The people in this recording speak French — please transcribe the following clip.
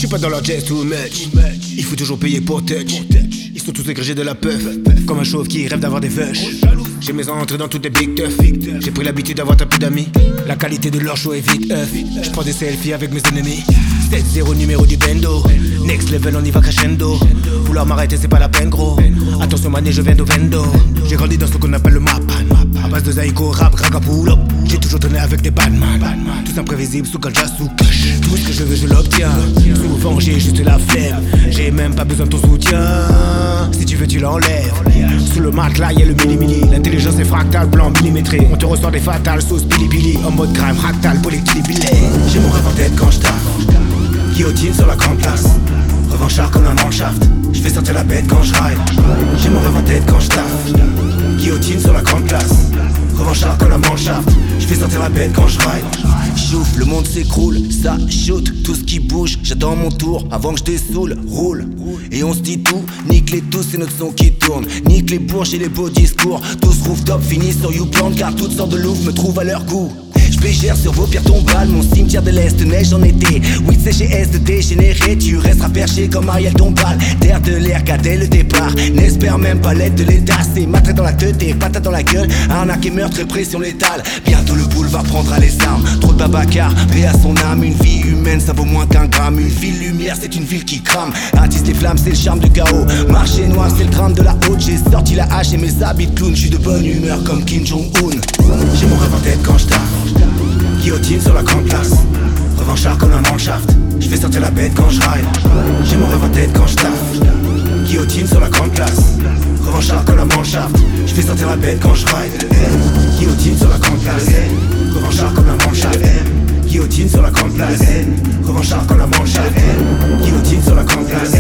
J'suis pas dans leur jazz too much. Il faut toujours payer pour touch. Ils sont tous égrégés de la puff, comme un chauve qui rêve d'avoir des vaches. J'ai mes entrées dans toutes les big tuff. J'ai pris l'habitude d'avoir très peu d'amis. La qualité de leur show est vite œuf. J'prends des selfies avec mes ennemis. 7-0 numéro du bendo. Next level on y va crescendo. Vouloir m'arrêter c'est pas la peine gros. Attention mané je viens de Vendo. J'ai grandi dans ce qu'on appelle le mapan. À base de Zaiko, rap, ragapulo. J'ai toujours tourné avec des badman. Tous imprévisibles sous ganja, sous cash. Tout ce que je veux je l'obtiens. Souvent j'ai juste la flemme. J'ai même pas besoin de ton soutien. Si tu veux tu l'enlèves. Sous le matelas y'a le mini-mini. L'intelligence est fractale, plan millimétré. On te ressort des fatales, sauce pili-pili. En mode crime, fractal, pour les J'ai mon rêve en tête quand j'taffe. Guillotine sur la grande place. Revanchard comme un manchaft. J'fais sortir la bête quand j'ride. J'ai mon rêve en tête quand j'taffe. Guillotine sur la grande place. Revanchard comme un manchaft. J'fais sortir la bête quand j'ride. Chouf, le monde s'écroule, ça shoot, tout ce qui bouge, j'attends mon tour avant que je dessoule, roule. Et on se dit tout, nique les tous, c'est notre son qui tourne. Nique les bourges et les beaux discours, tous rooftop finissent sur YouPlan car toutes sortes de loups me trouvent à leur goût. J'pégère sur vos pierres tombales, mon cimetière de l'Est neige en été. Oui c'est chez S de dégénéré, tu resteras perché comme Ariel Dombal. Terre de l'air dès le départ, n'espère même pas l'aide de l'État. C'est matré dans la tête et patate dans la gueule, arnaque et meurtre et pression létale. Bientôt le boulevard prendra les armes, trop de Babacar, paix à son âme. Une vie humaine ça vaut moins qu'un gramme, une ville lumière c'est une ville qui crame. Attise les flammes c'est le charme du chaos, marché noir c'est le drame de la haute. J'ai sorti la hache et mes habits de clown, j'suis de bonne humeur comme Kim Jong-un. J'ai mon rêve en tête quand j'taffe. Guillotine sur la grande place. Revanchard comme un manchaft. J'fais sortir la bête quand j'ride. J'ai mon rêve en tête quand j'taffe. Guillotine sur la grande place. Revanchard comme un manchaft. J'fais sortir la bête quand j'ride. Guillotine sur la grande place. Revanchard comme un manchaft. Guillotine sur la grande place. Revanchard comme un manchaft. Guillotine sur la grande place.